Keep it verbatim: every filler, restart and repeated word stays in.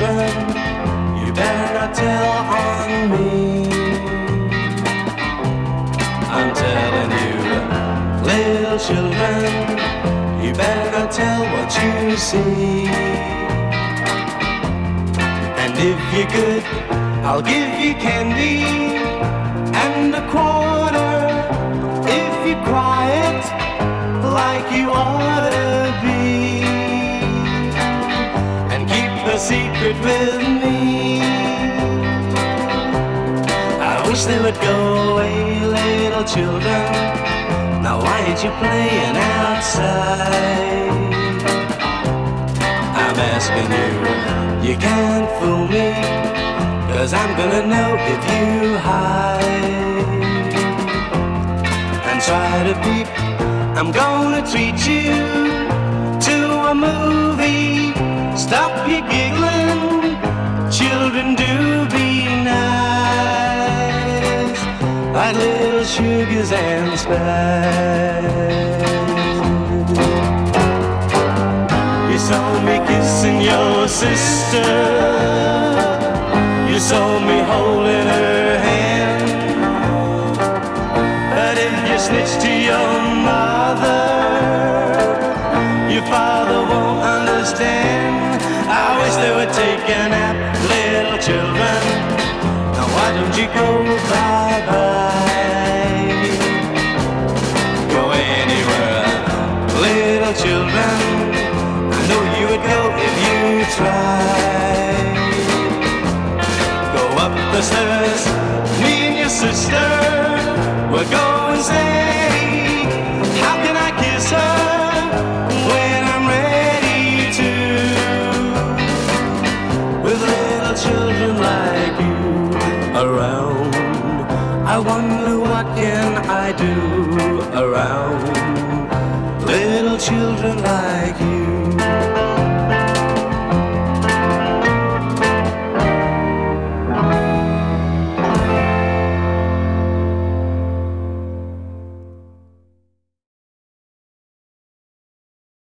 children, you better not tell on me. I'm telling you, little children, you better not tell what you see. And if you're good, I'll give you candy and a quarter. If you're quiet, like you ought to be, and keep a secret with me. I wish they would go away, little children. Now why ain't you playing outside? I'm asking you, you can't fool me, 'cause I'm gonna know if you hide and try to peep. I'm gonna treat you to a movie. Stop your giggling, children, do be nice, like little sugars and spice. You saw me kissing your sister, you saw me holding her hand, but if you snitch to your mother, your father won't understand. I wish they would take a nap, little children. Now why don't you go bye-bye? Go anywhere, little children. I know you would go if you tried. Go up the stairs, me and your sister, we'll go and say, how can I kiss her when I'm ready to? With little children like you around, I wonder what can I do around little children